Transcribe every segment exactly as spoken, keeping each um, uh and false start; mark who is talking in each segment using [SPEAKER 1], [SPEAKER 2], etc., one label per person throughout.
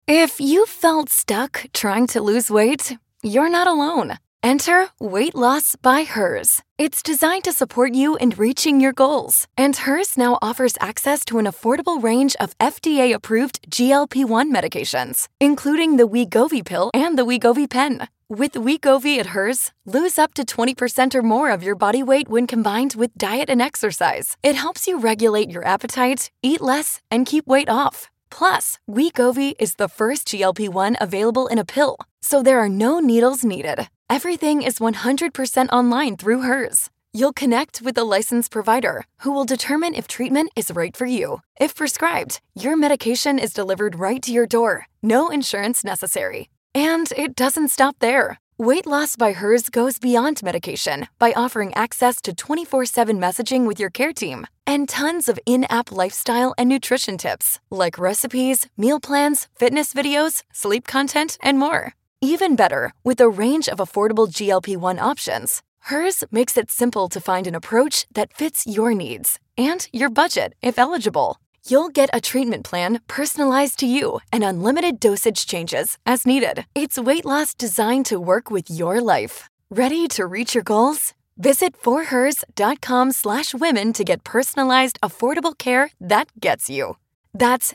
[SPEAKER 1] If you felt stuck trying to lose weight, you're not alone. Enter Weight Loss by Hers. It's designed to support you in reaching your goals. And Hers now offers access to an affordable range of F D A-approved G L P one medications, including the Wegovy pill and the Wegovy pen. With Wegovy at Hers, lose up to twenty percent or more of your body weight when combined with diet and exercise. It helps you regulate your appetite, eat less, and keep weight off. Plus, Wegovy is the first G L P one available in a pill, so there are no needles needed. Everything is one hundred percent online through Hers. You'll connect with a licensed provider who will determine if treatment is right for you. If prescribed, your medication is delivered right to your door. No insurance necessary. And it doesn't stop there. Weight Loss by Hers goes beyond medication by offering access to twenty-four seven messaging with your care team and tons of in-app lifestyle and nutrition tips like recipes, meal plans, fitness videos, sleep content, and more. Even better, with a range of affordable G L P one options, Hers makes it simple to find an approach that fits your needs and your budget if eligible. You'll get a treatment plan personalized to you and unlimited dosage changes as needed. It's weight loss designed to work with your life. Ready to reach your goals? Visit forhers.com slash women to get personalized, affordable care that gets you. That's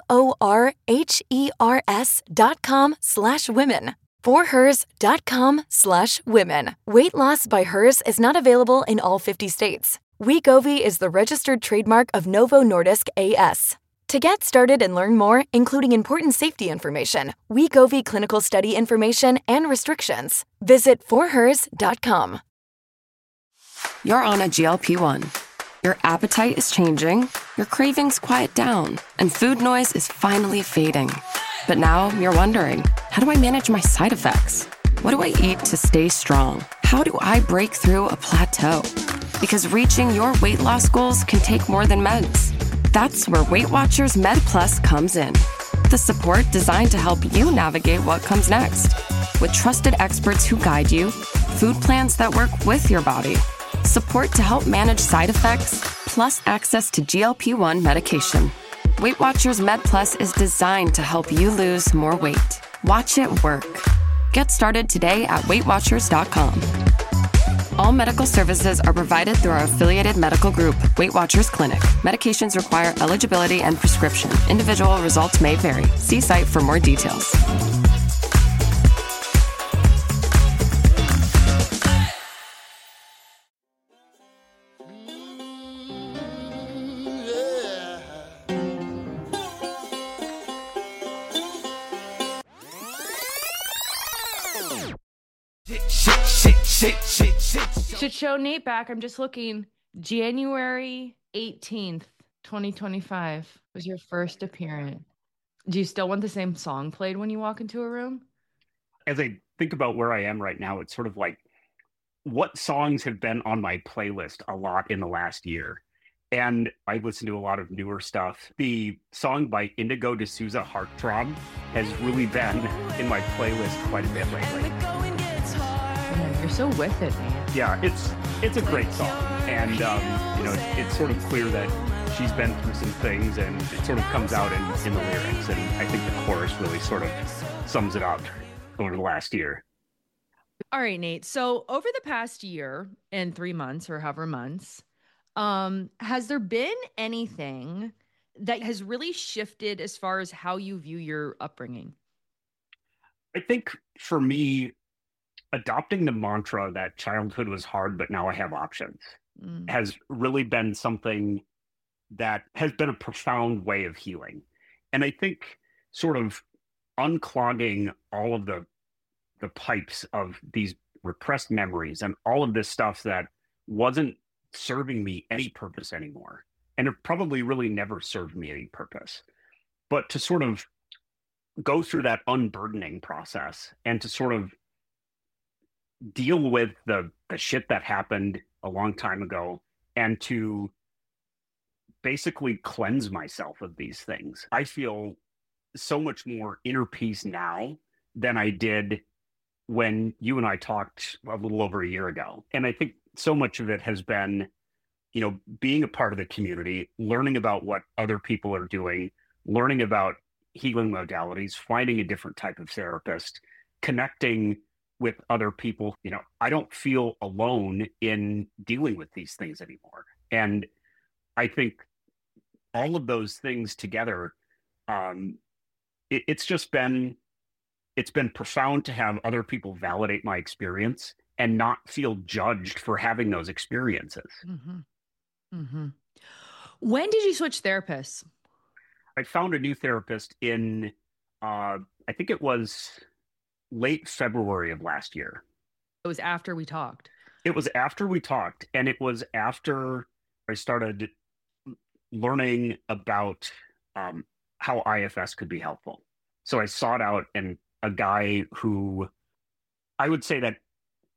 [SPEAKER 1] F-O-R-H-E-R-S dot com slash women. forhers.com slash women. Weight Loss by Hers is not available in all fifty states. Wegovy is the registered trademark of Novo Nordisk A S. To get started and learn more, including important safety information, Wegovy clinical study information, and restrictions, visit forhers dot com.
[SPEAKER 2] You're on a G L P one. Your appetite is changing, your cravings quiet down, and food noise is finally fading. But now you're wondering, how do I manage my side effects? What do I eat to stay strong? How do I break through a plateau? Because reaching your weight loss goals can take more than meds. That's where Weight Watchers Med Plus comes in. The support designed to help you navigate what comes next. With trusted experts who guide you, food plans that work with your body, support to help manage side effects, plus access to G L P one medication. Weight Watchers Med Plus is designed to help you lose more weight. Watch it work. Get started today at weight watchers dot com. All medical services are provided through our affiliated medical group, Weight Watchers Clinic. Medications require eligibility and prescription. Individual results may vary. See site for more details.
[SPEAKER 3] Shit show Nate back. I'm just looking. January eighteenth, twenty twenty-five was your first appearance. Do you still want the same song played when you walk into a room?
[SPEAKER 4] As I think about where I am right now, it's sort of like what songs have been on my playlist a lot in the last year. And I listen to a lot of newer stuff. The song by Indigo D'Souza, Heartthrob, has really been in my playlist quite a bit lately.
[SPEAKER 3] Man, you're so with it, man.
[SPEAKER 4] Yeah, it's it's a great song. And, um, you know, it's sort of clear that she's been through some things, and it sort of comes out in, in the lyrics. And I think the chorus really sort of sums it up over the last year.
[SPEAKER 3] All right, Nate. So over the past year and three months or however months, um, has there been anything that has really shifted as far as how you view your upbringing?
[SPEAKER 4] I think for me, adopting the mantra that childhood was hard, but now I have options mm. has really been something that has been a profound way of healing. And I think sort of unclogging all of the the pipes of these repressed memories and all of this stuff that wasn't serving me any purpose anymore. And it probably really never served me any purpose. But to sort of go through that unburdening process and to sort of deal with the, the shit that happened a long time ago and to basically cleanse myself of these things. I feel so much more inner peace now than I did when you and I talked a little over a year ago. And I think so much of it has been, you know, being a part of the community, learning about what other people are doing, learning about, healing modalities, finding a different type of therapist, connecting with other people. You know, I don't feel alone in dealing with these things anymore. And I think all of those things together, um, it, it's just been, it's been profound to have other people validate my experience and not feel judged for having those experiences.
[SPEAKER 3] Mm-hmm. Mm-hmm. When did you switch therapists?
[SPEAKER 4] I found a new therapist in, uh, I think it was late February of last year.
[SPEAKER 3] It was after we talked.
[SPEAKER 4] It was after we talked, and it was after I started learning about um, how I F S could be helpful. So I sought out and a guy who I would say that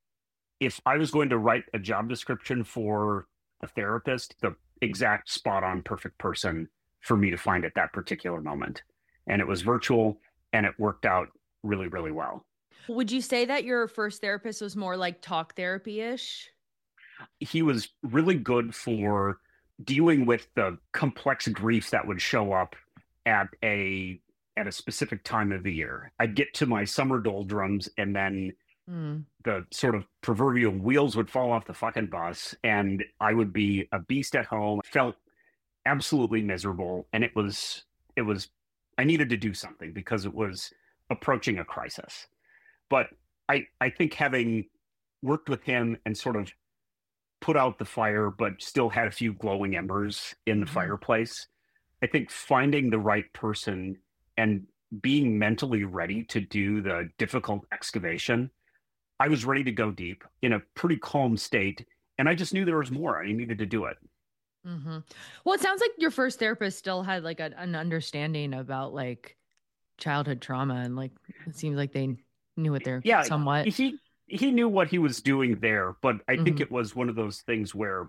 [SPEAKER 4] if I was going to write a job description for a therapist, the exact spot on perfect person for me to find at that particular moment. And it was virtual and it worked out really, really well.
[SPEAKER 3] Would you say that your first therapist was more like talk therapy-ish?
[SPEAKER 4] He was really good for dealing with the complex grief that would show up at a at a specific time of the year. I'd get to my summer doldrums and then mm. the sort of proverbial wheels would fall off the fucking bus and I would be a beast at home. I felt absolutely miserable. And it was, it was, I needed to do something because it was approaching a crisis. But I, I think having worked with him and sort of put out the fire, but still had a few glowing embers in the mm-hmm. fireplace, I think finding the right person and being mentally ready to do the difficult excavation, I was ready to go deep in a pretty calm state. And I just knew there was more. I needed to do it.
[SPEAKER 3] Mm-hmm. Well, it sounds like your first therapist still had like a, an understanding about like childhood trauma. And like, it seems like they knew what they're
[SPEAKER 4] yeah,
[SPEAKER 3] somewhat.
[SPEAKER 4] He, he knew what he was doing there, but I mm-hmm. think it was one of those things where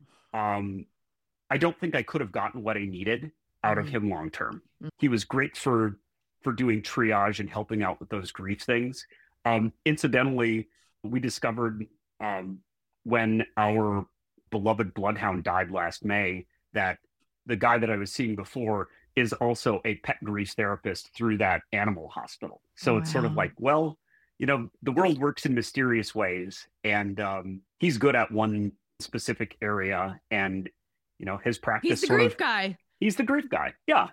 [SPEAKER 4] um, I don't think I could have gotten what I needed out of him long term. Mm-hmm. He was great for for doing triage and helping out with those grief things. Um, incidentally, we discovered um, when our beloved bloodhound died last May that the guy that I was seeing before is also a pet grief therapist through that animal hospital. So wow. It's sort of like, well, you know, the world works in mysterious ways, and um, he's good at one specific area, and you know, his practice.
[SPEAKER 3] He's the
[SPEAKER 4] sort
[SPEAKER 3] grief
[SPEAKER 4] of,
[SPEAKER 3] guy.
[SPEAKER 4] He's the grief guy. Yeah.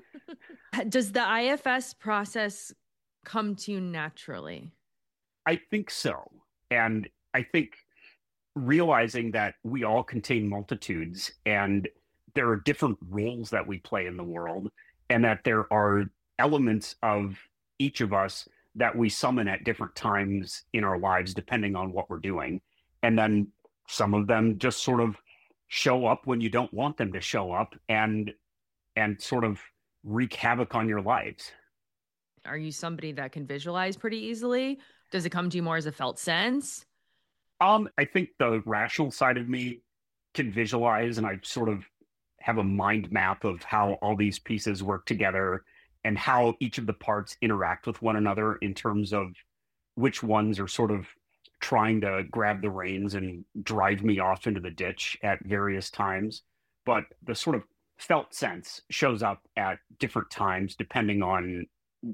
[SPEAKER 3] Does the I F S process come to you naturally?
[SPEAKER 4] I think so. And I think realizing that we all contain multitudes and there are different roles that we play in the world, and that there are elements of each of us that we summon at different times in our lives, depending on what we're doing. And then some of them just sort of show up when you don't want them to show up and and sort of wreak havoc on your lives.
[SPEAKER 3] Are you somebody that can visualize pretty easily? Does it come to you more as a felt sense?
[SPEAKER 4] Um, I think the rational side of me can visualize, and I sort of have a mind map of how all these pieces work together and how each of the parts interact with one another in terms of which ones are sort of trying to grab the reins and drive me off into the ditch at various times. But the sort of felt sense shows up at different times depending on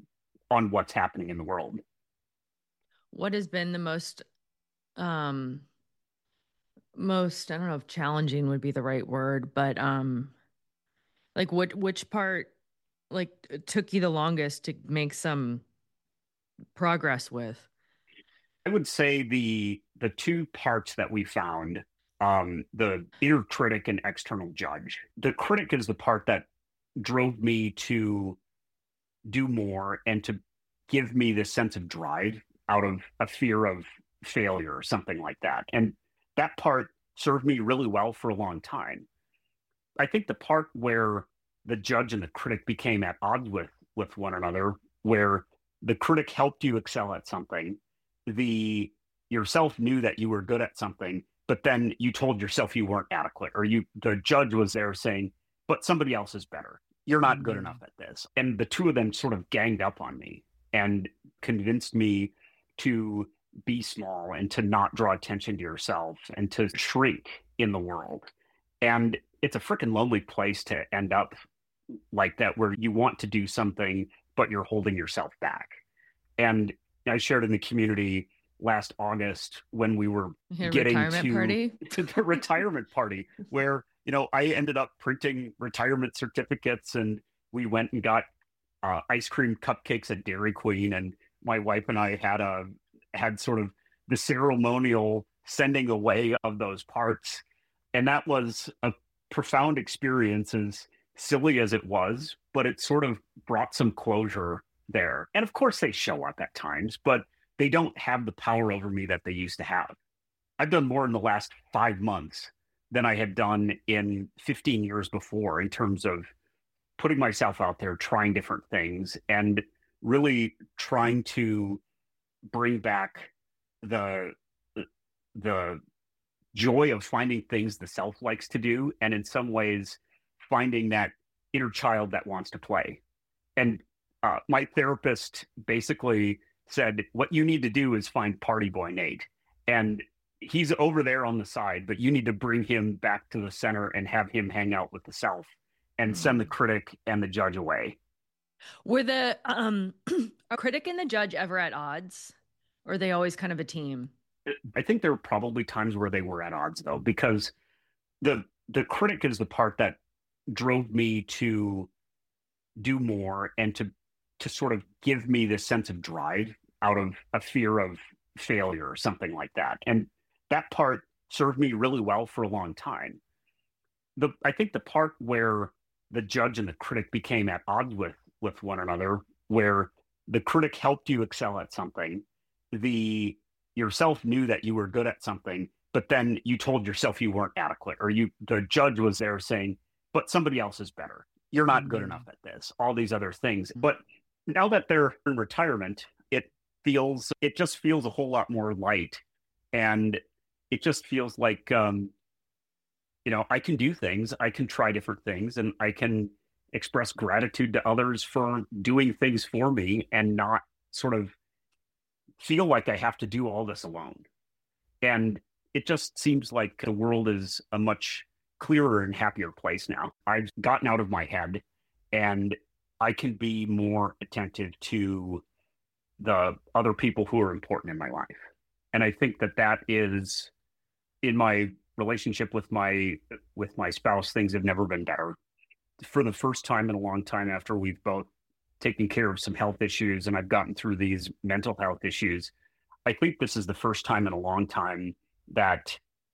[SPEAKER 4] on what's happening in the world.
[SPEAKER 3] What has been the most um most I don't know if challenging would be the right word, but um like what which part like took you the longest to make some progress with?
[SPEAKER 4] I would say the the two parts that we found, um, the inner critic and external judge. The critic is the part that drove me to do more and to give me this sense of drive out of a fear of failure or something like that. And that part served me really well for a long time. I think the part where the judge and the critic became at odds with, with one another, where the critic helped you excel at something, the yourself knew that you were good at something, but then you told yourself you weren't adequate, or you the judge was there saying, but somebody else is better. You're not good enough at this. And the two of them sort of ganged up on me and convinced me to be small and to not draw attention to yourself and to shrink in the world. And it's a freaking lonely place to end up like that, where you want to do something but you're holding yourself back. And I shared in the community last August when we were
[SPEAKER 3] Your
[SPEAKER 4] getting
[SPEAKER 3] retirement
[SPEAKER 4] to,
[SPEAKER 3] party?
[SPEAKER 4] to the retirement party where, you know, I ended up printing retirement certificates, and we went and got uh, ice cream cupcakes at Dairy Queen. And my wife and I had a, had sort of the ceremonial sending away of those parts. And that was a profound experience, as silly as it was, but it sort of brought some closure there. And of course they show up at times, but they don't have the power over me that they used to have. I've done more in the last five months than I had done in fifteen years before in terms of putting myself out there, trying different things, and really trying to bring back the the joy of finding things the self likes to do, and in some ways finding that inner child that wants to play. And uh, my therapist basically said, what you need to do is find Party Boy Nate. And he's over there on the side, but you need to bring him back to the center and have him hang out with the self and send the critic and the judge away.
[SPEAKER 3] Were the um, a critic and the judge ever at odds? Or are they always kind of a team?
[SPEAKER 4] I think there were probably times where they were at odds, though, because the the critic is the part that drove me to do more and to to sort of give me this sense of drive out of a fear of failure or something like that. And that part served me really well for a long time. The I think the part where the judge and the critic became at odds with with one another, where the critic helped you excel at something, the yourself knew that you were good at something, but then you told yourself you weren't adequate, or you the judge was there saying, but somebody else is better. You're not good enough at this, all these other things. But now that they're in retirement, it feels, it just feels a whole lot more light. And it just feels like, um, you know, I can do things, I can try different things, and I can express gratitude to others for doing things for me and not sort of feel like I have to do all this alone. And it just seems like the world is a much clearer and happier place now. I've gotten out of my head, and I can be more attentive to the other people who are important in my life. And I think that that is, in my relationship with my with my spouse, things have never been better. For the first time in a long time, after we've both taken care of some health issues and I've gotten through these mental health issues, I think this is the first time in a long time that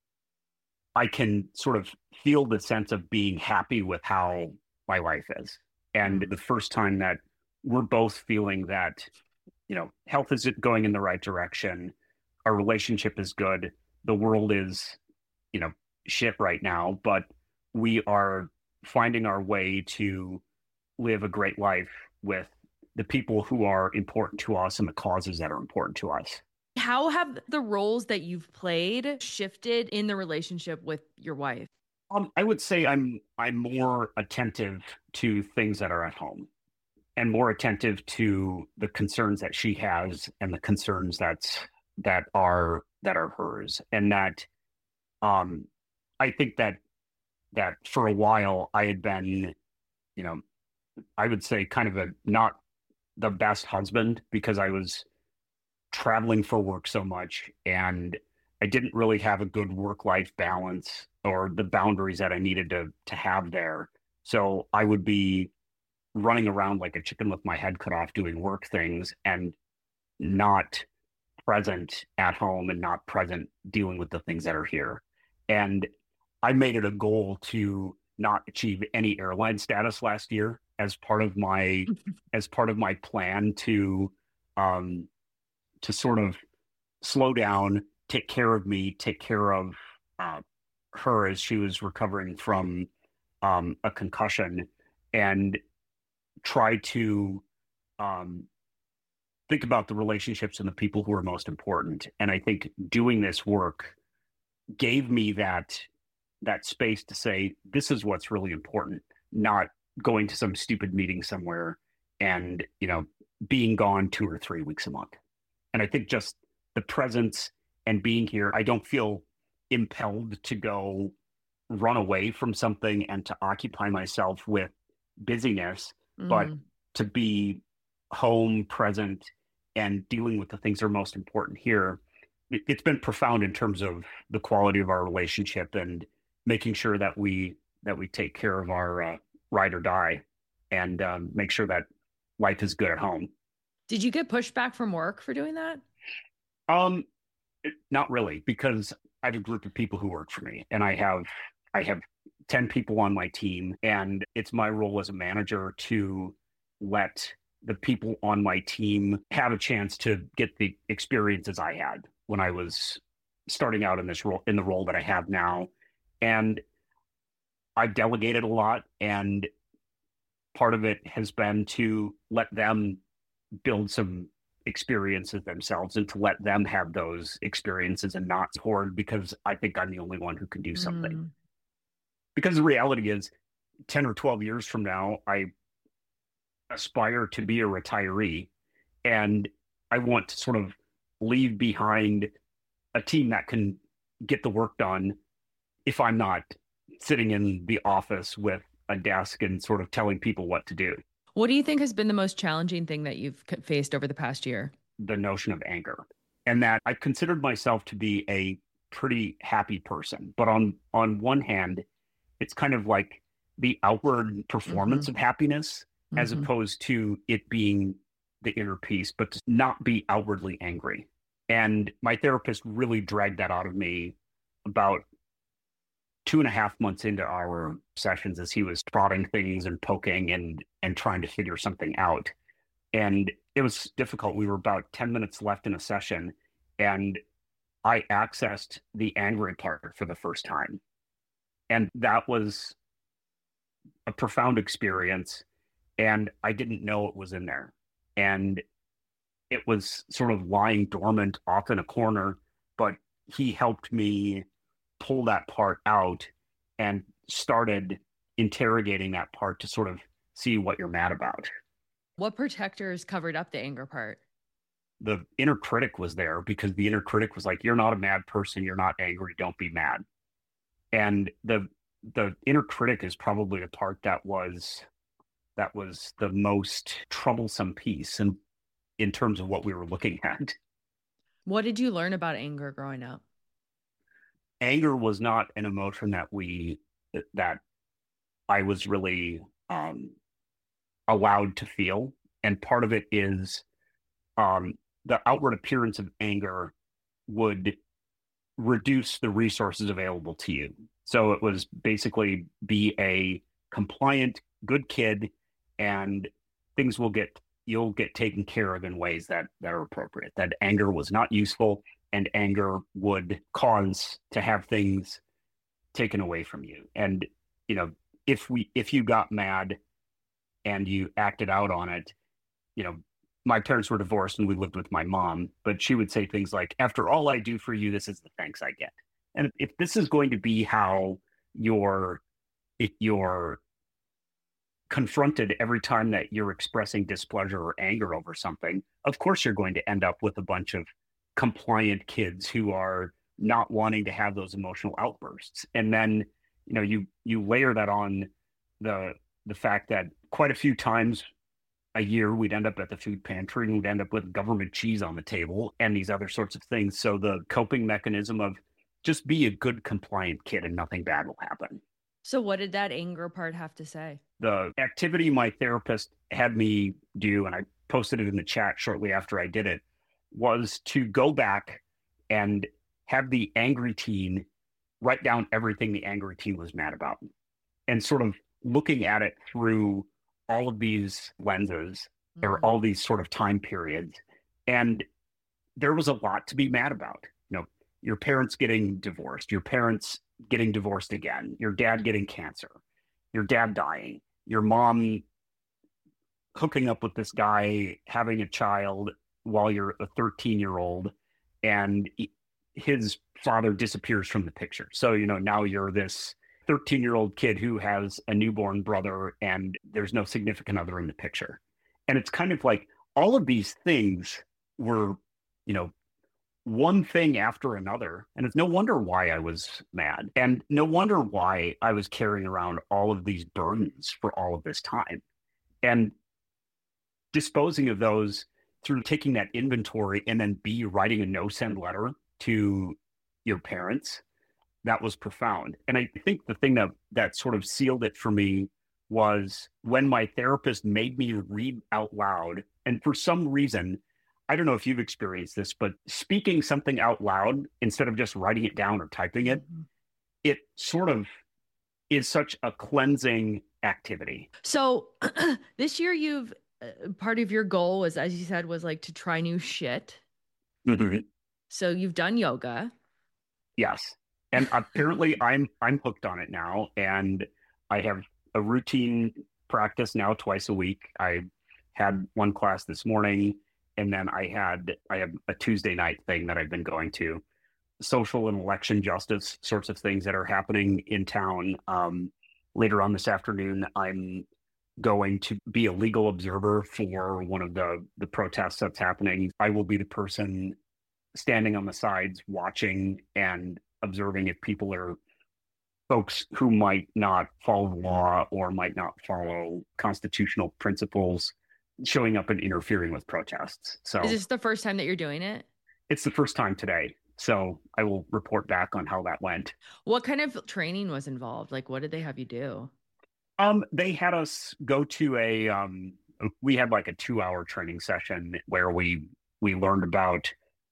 [SPEAKER 4] I can sort of feel the sense of being happy with how my life is. And the first time that we're both feeling that, you know, health is going in the right direction. Our relationship is good. The world is, you know, shit right now, but we are finding our way to live a great life with the people who are important to us and the causes that are important to us.
[SPEAKER 3] How have the roles that you've played shifted in the relationship with your wife?
[SPEAKER 4] Um, I would say I'm I'm more attentive to things that are at home, and more attentive to the concerns that she has and the concerns that's that are that are hers. And that um I think that that for a while I had been, you know, I would say kind of a not the best husband, because I was traveling for work so much and I didn't really have a good work-life balance or the boundaries that I needed to to have there. So I would be running around like a chicken with my head cut off doing work things and not present at home and not present dealing with the things that are here. And I made it a goal to not achieve any airline status last year as part of my as part of my plan to um to sort of slow down, take care of me, take care of uh, her as she was recovering from um, a concussion, and try to um, think about the relationships and the people who are most important. And I think doing this work gave me that that space to say, this is what's really important, not going to some stupid meeting somewhere and, you know, being gone two or three weeks a month. And I think just the presence and being here, I don't feel impelled to go run away from something and to occupy myself with busyness, mm. but to be home, present, and dealing with the things that are most important here, it, it's been profound in terms of the quality of our relationship and making sure that we that we take care of our uh, ride or die and um, make sure that life is good at home.
[SPEAKER 3] Did you get pushback from work for doing that?
[SPEAKER 4] Um, not really, because I have a group of people who work for me, and I have I have ten people on my team, and it's my role as a manager to let the people on my team have a chance to get the experiences I had when I was starting out in this role, in the role that I have now. And I've delegated a lot, and part of it has been to let them build some experiences themselves and to let them have those experiences and not hoard because I think I'm the only one who can do something. Mm. Because the reality is ten or twelve years from now, I aspire to be a retiree, and I want to sort of leave behind a team that can get the work done if I'm not sitting in the office with a desk and sort of telling people what to do.
[SPEAKER 3] What do you think has been the most challenging thing that you've faced over the past year?
[SPEAKER 4] The notion of anger, and that I considered myself to be a pretty happy person. But on, on one hand, it's kind of like the outward performance mm-hmm. of happiness mm-hmm. as opposed to it being the inner peace, but to not be outwardly angry. And my therapist really dragged that out of me about two and a half months into our sessions as he was prodding things and poking and, and trying to figure something out. And it was difficult. We were about ten minutes left in a session, and I accessed the angry part for the first time. And that was a profound experience. And I didn't know it was in there. And it was sort of lying dormant off in a corner, but he helped me pull that part out and started interrogating that part to sort of see what you're mad about.
[SPEAKER 3] What protectors covered up the anger part?
[SPEAKER 4] The inner critic was there because the inner critic was like, you're not a mad person. You're not angry. Don't be mad. And the the inner critic is probably the part that was that was the most troublesome piece in, in terms of what we were looking at.
[SPEAKER 3] What did you learn about anger growing up?
[SPEAKER 4] Anger was not an emotion that we that I was really um, allowed to feel, and part of it is um, the outward appearance of anger would reduce the resources available to you. So it was basically be a compliant, good kid, and things will get you'll get taken care of in ways that that are appropriate. That anger was not useful. And anger would cause to have things taken away from you. And, you know, if we, if you got mad and you acted out on it, you know, my parents were divorced and we lived with my mom, but she would say things like, after all I do for you, this is the thanks I get. And if this is going to be how you're, if you're confronted every time that you're expressing displeasure or anger over something, of course you're going to end up with a bunch of compliant kids who are not wanting to have those emotional outbursts. And then, you know, you you layer that on the the fact that quite a few times a year we'd end up at the food pantry and we'd end up with government cheese on the table and these other sorts of things. So the coping mechanism of just be a good compliant kid and nothing bad will happen.
[SPEAKER 3] So what did that anger part have to say?
[SPEAKER 4] The activity my therapist had me do, and I posted it in the chat shortly after I did it, was to go back and have the angry teen write down everything the angry teen was mad about and sort of looking at it through all of these lenses mm-hmm. or all these sort of time periods. And there was a lot to be mad about. You know, your parents getting divorced, your parents getting divorced again, your dad getting cancer, your dad dying, your mom hooking up with this guy, having a child while you're a thirteen year old and his father disappears from the picture. So, you know, now you're this thirteen year old kid who has a newborn brother and there's no significant other in the picture. And it's kind of like all of these things were, you know, one thing after another. And it's no wonder why I was mad. And no wonder why I was carrying around all of these burdens for all of this time. And disposing of those through taking that inventory and then B, writing a no-send letter to your parents, that was profound. And I think the thing that that sort of sealed it for me was when my therapist made me read out loud. And for some reason, I don't know if you've experienced this, but speaking something out loud instead of just writing it down or typing it, mm-hmm. it sort of is such a cleansing activity.
[SPEAKER 3] So this year you've, uh, part of your goal was, as you said, was like to try new shit.
[SPEAKER 4] Mm-hmm.
[SPEAKER 3] So you've done yoga.
[SPEAKER 4] Yes. And apparently I'm, I'm hooked on it now. And I have a routine practice now twice a week. I had one class this morning, and then I had, I have a Tuesday night thing that I've been going to. Social and election justice sorts of things that are happening in town. Um, later on this afternoon, I'm going to be a legal observer for one of the, the protests that's happening. I will be the person standing on the sides watching and observing if people are folks who might not follow the law or might not follow constitutional principles showing up and interfering with protests. So
[SPEAKER 3] is this the first time that you're doing it?
[SPEAKER 4] It's the first time today. So I will report back on how that went.
[SPEAKER 3] What kind of training was involved? Like, what did they have you do?
[SPEAKER 4] Um, they had us go to a, um, we had like a two hour training session where we, we learned about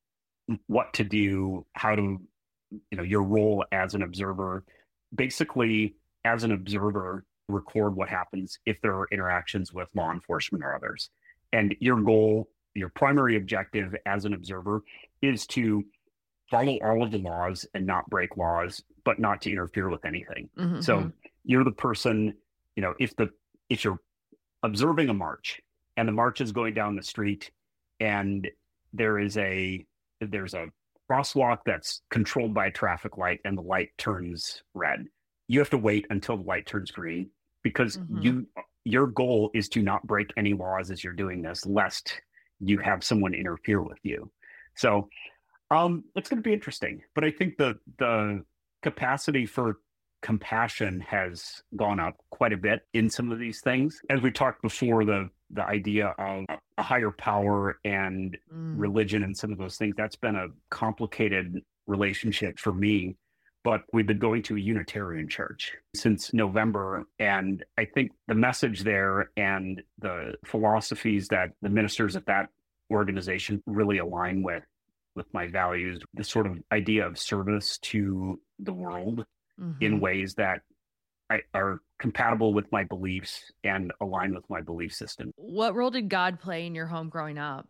[SPEAKER 4] what to do, how to, you know, your role as an observer, basically as an observer, record what happens if there are interactions with law enforcement or others. And your goal, your primary objective as an observer is to follow all of the laws and not break laws, but not to interfere with anything. Mm-hmm. So you're the person, you know, if the, if you're observing a march and the march is going down the street and there is a, there's a crosswalk that's controlled by a traffic light and the light turns red, you have to wait until the light turns green because mm-hmm. you, your goal is to not break any laws as you're doing this, lest you have someone interfere with you. So um, it's going to be interesting, but I think the, the capacity for compassion has gone up quite a bit in some of these things. As we talked before, the, the idea of a higher power and mm. religion and some of those things, that's been a complicated relationship for me. But we've been going to a Unitarian church since November. And I think the message there and the philosophies that the ministers at that organization really align with, with my values, the sort of idea of service to the world mm-hmm. in ways that I, are compatible with my beliefs and align with my belief system.
[SPEAKER 3] What role did God play in your home growing up?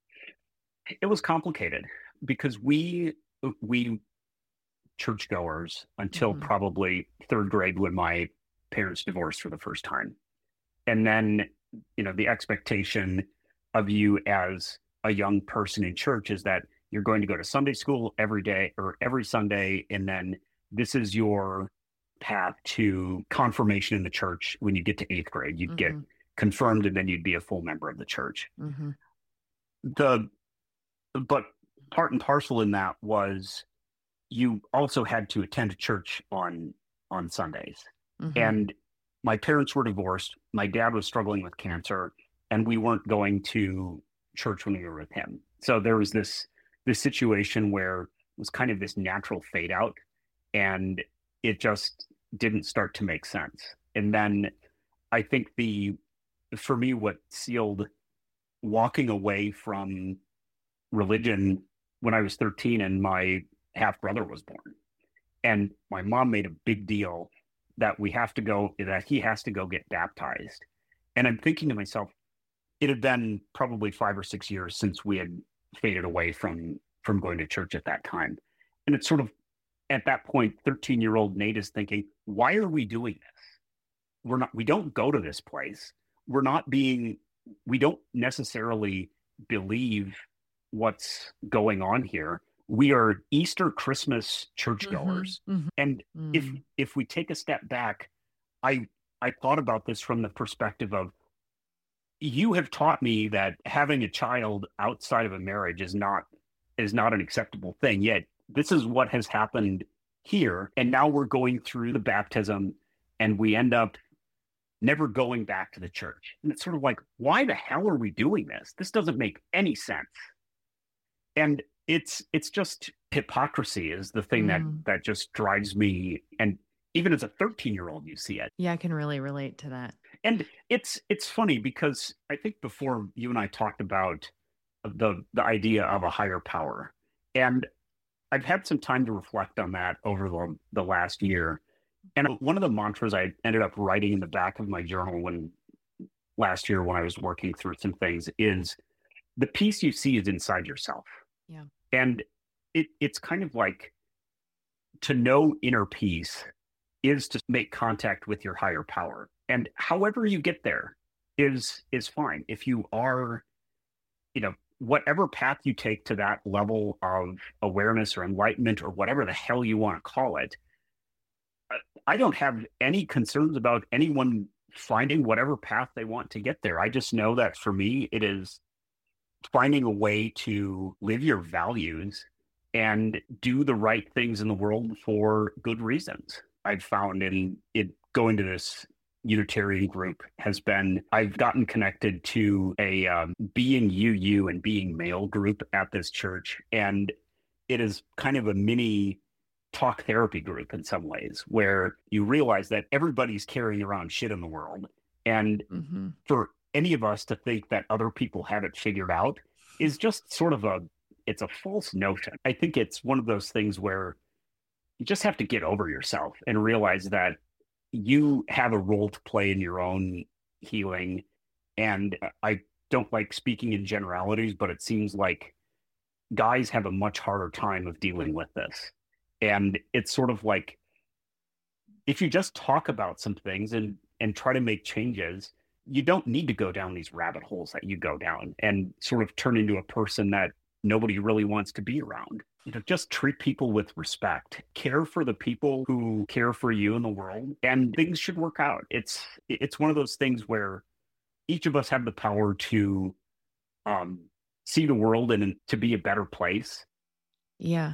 [SPEAKER 4] It was complicated because we, we, churchgoers until mm-hmm. probably third grade when my parents divorced for the first time. And then, you know, the expectation of you as a young person in church is that you're going to go to Sunday school every day or every Sunday. And then this is your path to confirmation in the church. When you get to eighth grade, you'd mm-hmm. get confirmed and then you'd be a full member of the church. Mm-hmm. The, but part and parcel in that was you also had to attend a church on, on Sundays. Mm-hmm. And my parents were divorced. My dad was struggling with cancer and we weren't going to church when we were with him. So there was this, this situation where it was kind of this natural fade out and it just didn't start to make sense. And then I think the, for me, what sealed walking away from religion when I was thirteen and my half brother was born. And my mom made a big deal that we have to go, that he has to go get baptized. And I'm thinking to myself, it had been probably five or six years since we had faded away from, from going to church at that time. And it's sort of at that point, thirteen year old Nate is thinking, why are we doing this? We're not, we don't go to this place. We're not being, we don't necessarily believe what's going on here. We are Easter, Christmas churchgoers. Mm-hmm, mm-hmm, and mm-hmm. if if we take a step back, I I thought about this from the perspective of, you have taught me that having a child outside of a marriage is not is not an acceptable thing. Yet this is what has happened here. And now we're going through the baptism and we end up never going back to the church. And it's sort of like, why the hell are we doing this? This doesn't make any sense. And it's it's just hypocrisy is the thing mm. that that just drives me. And even as a thirteen year old, you see it.
[SPEAKER 3] Yeah, I can really relate to that.
[SPEAKER 4] And it's it's funny because I think before you and I talked about the the idea of a higher power, and I've had some time to reflect on that over the, the last year. And one of the mantras I ended up writing in the back of my journal when last year when I was working through some things is the peace you see is inside yourself.
[SPEAKER 3] Yeah.
[SPEAKER 4] And it it's kind of like to know inner peace is to make contact with your higher power. And however you get there is is fine. If you are, you know, whatever path you take to that level of awareness or enlightenment or whatever the hell you want to call it, I don't have any concerns about anyone finding whatever path they want to get there. I just know that for me, it is finding a way to live your values and do the right things in the world for good reasons. I've found in it going to this Unitarian group has been, I've gotten connected to a um, being you, you and being male group at this church. And it is kind of a mini talk therapy group in some ways where you realize that everybody's carrying around shit in the world. And mm-hmm. for any of us to think that other people have it figured out is just sort of a, it's a false notion. I think it's one of those things where you just have to get over yourself and realize that you have a role to play in your own healing. And I don't like speaking in generalities, but it seems like guys have a much harder time of dealing with this. And it's sort of like, if you just talk about some things and, and try to make changes, you don't need to go down these rabbit holes that you go down and sort of turn into a person that nobody really wants to be around. You know, just treat people with respect, care for the people who care for you in the world, and things should work out. It's it's one of those things where each of us have the power to um, see the world and to be a better place.
[SPEAKER 3] Yeah.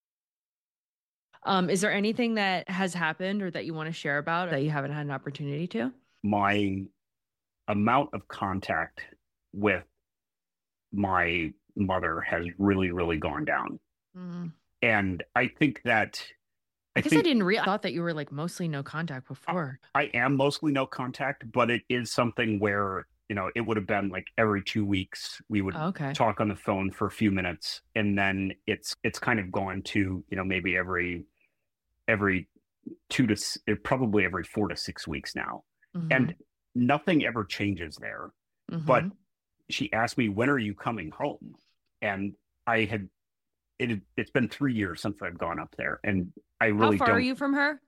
[SPEAKER 3] Um, is there anything that has happened or that you want to share about that you haven't had an opportunity to?
[SPEAKER 4] My amount of contact with my mother has really, really gone down. Mm. And I think that
[SPEAKER 3] I, I guess think, I didn't realize. I thought that you were like mostly no contact before.
[SPEAKER 4] I, I am mostly no contact, but it is something where, you know, it would have been like every two weeks we would
[SPEAKER 3] oh, okay.
[SPEAKER 4] talk on the phone for a few minutes, and then it's it's kind of gone to, you know, maybe every every two to probably every four to six weeks now, mm-hmm. and nothing ever changes there. Mm-hmm. But she asked me, "When are you coming home?" And I had. It, it's been three years since I've gone up there, and I really
[SPEAKER 3] How far
[SPEAKER 4] don't...
[SPEAKER 3] are you from her?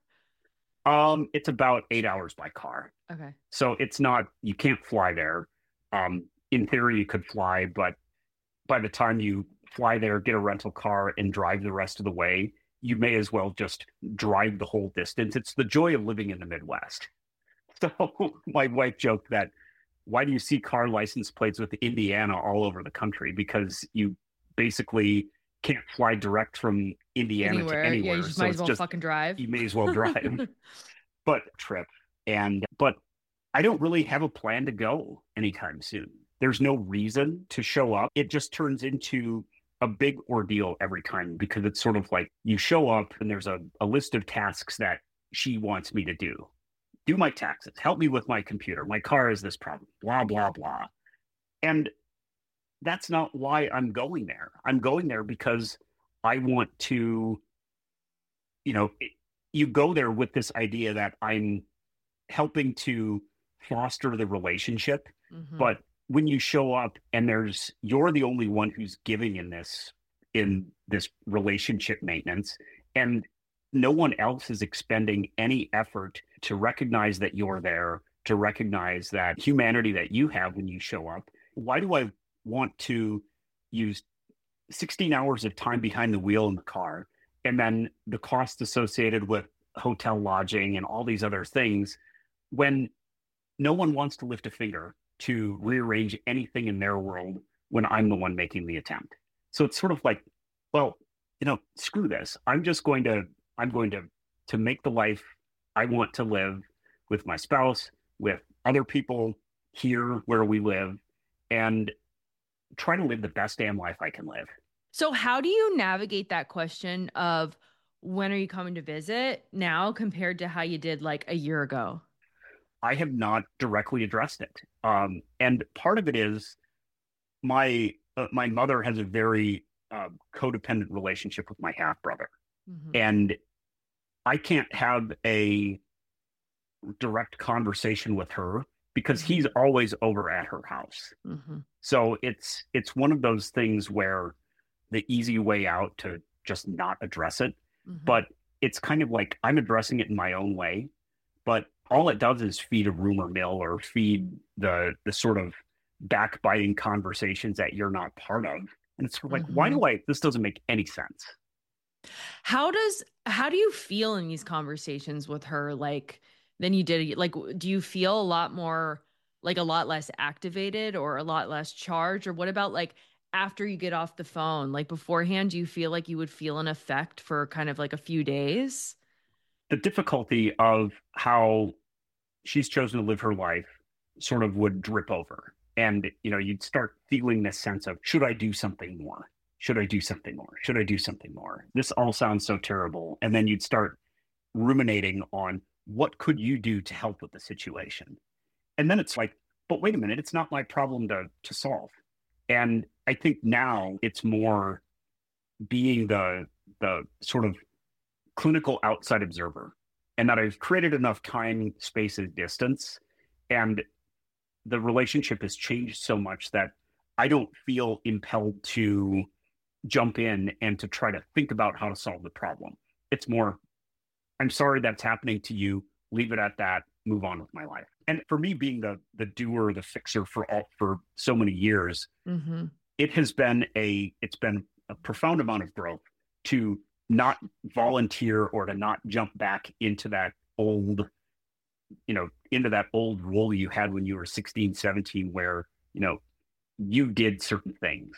[SPEAKER 4] Um, it's about eight hours by car.
[SPEAKER 3] Okay.
[SPEAKER 4] So it's not, you can't fly there. Um, in theory, you could fly, but by the time you fly there, get a rental car and drive the rest of the way, you may as well just drive the whole distance. It's the joy of living in the Midwest. So my wife joked that, why do you see car license plates with Indiana all over the country? Because you basically can't fly direct from Indiana
[SPEAKER 3] anywhere.
[SPEAKER 4] to anywhere.
[SPEAKER 3] Yeah, you just so might as well just, fucking drive.
[SPEAKER 4] You may as well drive. But trip. And but I don't really have a plan to go anytime soon. There's no reason to show up. It just turns into a big ordeal every time because it's sort of like you show up and there's a, a list of tasks that she wants me to do. Do my taxes, help me with my computer. My car has this problem, blah, blah, blah. And that's not why I'm going there. I'm going there because I want to, you know, you go there with this idea that I'm helping to foster the relationship. Mm-hmm. But when you show up and there's, you're the only one who's giving in this, in this relationship maintenance, and no one else is expending any effort to recognize that you're there, to recognize that humanity that you have when you show up. Why do I want to use sixteen hours of time behind the wheel in the car, and then the cost associated with hotel lodging and all these other things, when no one wants to lift a finger to rearrange anything in their world when I'm the one making the attempt? So it's sort of like, well, you know, screw this. I'm just going to, I'm going to, to make the life I want to live with my spouse, with other people here where we live and try to live the best damn life I can live.
[SPEAKER 3] So how do you navigate that question of when are you coming to visit now compared to how you did like a year ago?
[SPEAKER 4] I have not directly addressed it. Um, and part of it is my uh, my mother has a very uh, codependent relationship with my half brother. Mm-hmm. And I can't have a direct conversation with her because mm-hmm. he's always over at her house. Mm-hmm. So it's it's one of those things where the easy way out to just not address it. Mm-hmm. But it's kind of like I'm addressing it in my own way. But all it does is feed a rumor mill or feed the the sort of backbiting conversations that you're not part of. And it's like, mm-hmm. why do I, this doesn't make any sense.
[SPEAKER 3] How does, how do you feel in these conversations with her? Like than you did, like, do you feel a lot more, like a lot less activated or a lot less charged? Or what about like after you get off the phone, like beforehand, do you feel like you would feel an effect for kind of like a few days?
[SPEAKER 4] The difficulty of how she's chosen to live her life sort of would drip over. And, you know, you'd start feeling this sense of, should I do something more? Should I do something more? Should I do something more? This all sounds so terrible. And then you'd start ruminating on what could you do to help with the situation? And then it's like, but wait a minute, it's not my problem to to solve. And I think now it's more being the the sort of clinical outside observer, and that I've created enough time, space, and distance, and the relationship has changed so much that I don't feel impelled to jump in and to try to think about how to solve the problem. It's more, I'm sorry that's happening to you. Leave it at that. Move on with my life. And for me, being the the doer, the fixer for all for so many years, mm-hmm. it has been a it's been a profound amount of growth to not volunteer or to not jump back into that old, you know, into that old role you had when you were sixteen, seventeen, where, you know, you did certain things.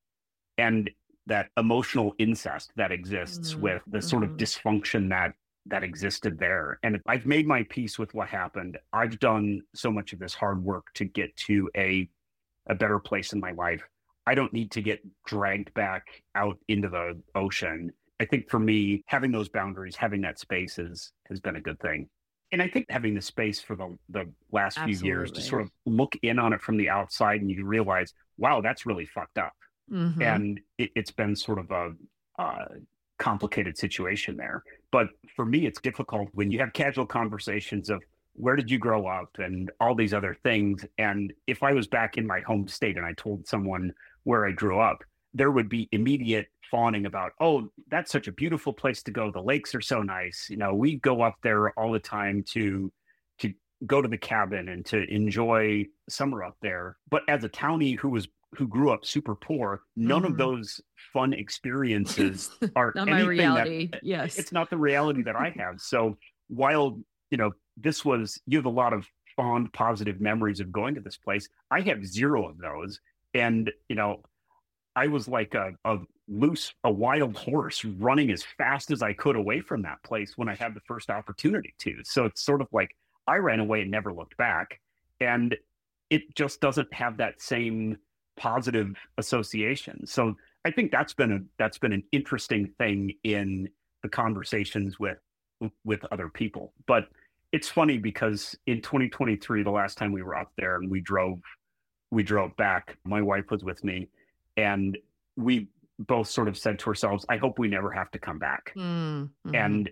[SPEAKER 4] And that emotional incest that exists mm-hmm. with the sort mm-hmm. of dysfunction that that existed there. And I've made my peace with what happened. I've done so much of this hard work to get to a a better place in my life. I don't need to get dragged back out into the ocean. I think for me, having those boundaries, having that space is, has been a good thing. And I think having the space for the, the last Absolutely. few years to sort of look in on it from the outside and you realize, wow, that's really fucked up. Mm-hmm. And it, it's been sort of a uh, complicated situation there. But for me, it's difficult when you have casual conversations of where did you grow up and all these other things. And if I was back in my home state and I told someone where I grew up, there would be immediate fawning about, oh, that's such a beautiful place to go. The lakes are so nice. You know, we go up there all the time to to go to the cabin and to enjoy summer up there. But as a townie who was who grew up super poor, none mm-hmm. of those fun experiences are
[SPEAKER 3] not
[SPEAKER 4] anything
[SPEAKER 3] my reality.
[SPEAKER 4] That,
[SPEAKER 3] yes,
[SPEAKER 4] it's not the reality that I have. So while, you know, this was, you have a lot of fond, positive memories of going to this place, I have zero of those. And, you know, I was like a, a loose, a wild horse running as fast as I could away from that place when I had the first opportunity to. So it's sort of like I ran away and never looked back. And it just doesn't have that same positive association. So I think that's been a that's been an interesting thing in the conversations with with other people. But it's funny because in twenty twenty-three, the last time we were up there and we drove we drove back, my wife was with me. And we both sort of said to ourselves, I hope we never have to come back. Mm-hmm. And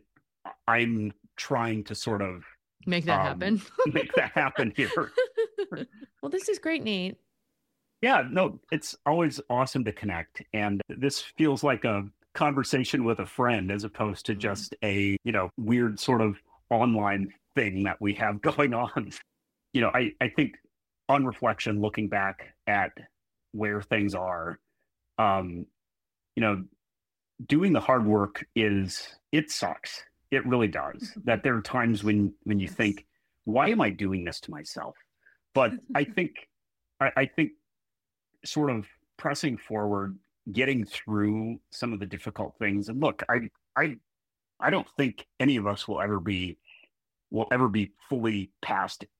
[SPEAKER 4] I'm trying to sort of
[SPEAKER 3] make that um, happen.
[SPEAKER 4] make that happen here.
[SPEAKER 3] Well, this is great, Nate.
[SPEAKER 4] Yeah, no, it's always awesome to connect. And this feels like a conversation with a friend as opposed to just a, you know, weird sort of online thing that we have going on. You know, I, I think on reflection, looking back at where things are, um, you know, doing the hard work is, it sucks. It really does. That there are times when, when you think, why am I doing this to myself? But I think, I, I think sort of pressing forward, getting through some of the difficult things. And look, I, I, I don't think any of us will ever be, will ever be fully past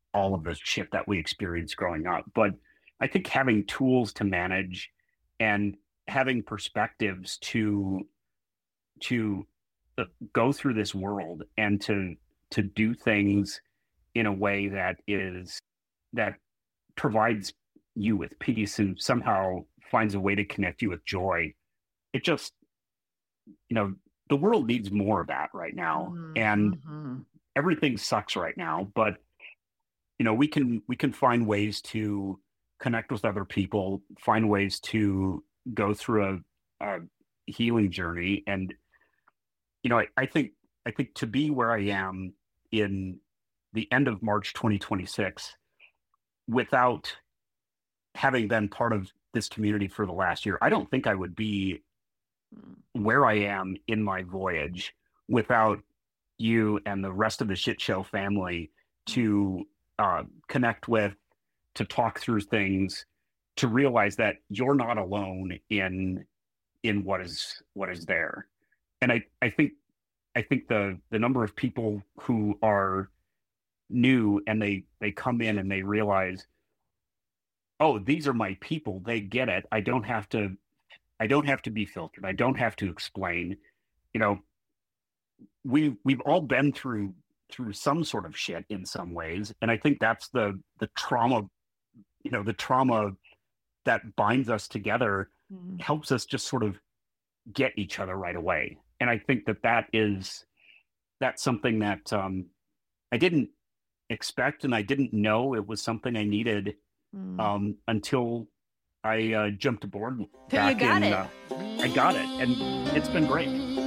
[SPEAKER 4] all of the shit that we experienced growing up. But I think having tools to manage and having perspectives to to uh, go through this world and to to do things in a way that is that provides you with peace and somehow finds a way to connect you with joy. It just, you know, the world needs more of that right now. Mm-hmm. And mm-hmm. everything sucks right now, but you know, we can we can find ways to connect with other people, find ways to go through a, a healing journey. And you know, I, I think I think to be where I am in the end of March twenty twenty-six, without having been part of this community for the last year, I don't think I would be where I am in my voyage without you and the rest of the Shit Show family to uh, connect with, to talk through things, to realize that you're not alone in in what is what is there. And I, I think I think the the number of people who are new and they they come in and they realize, oh, these are my people, they get it. I don't have to I don't have to be filtered. I don't have to explain. You know, we we've all been through through some sort of shit in some ways. And I think that's the the trauma, you know, the trauma that binds us together, mm. helps us just sort of get each other right away. And I think that that is, that's something that um, I didn't expect and I didn't know it was something I needed mm. um, until I uh, jumped aboard back
[SPEAKER 3] you got
[SPEAKER 4] in,
[SPEAKER 3] it.
[SPEAKER 4] Uh, I got it. And it's been great.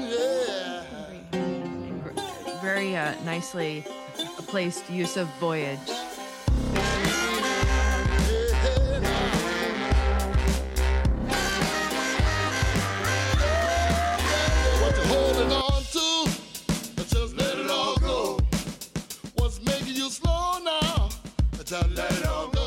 [SPEAKER 3] Very uh, nicely placed use of voyage.
[SPEAKER 5] What you holding on to? Just let it all go. What's making you slow now? Just let it all go.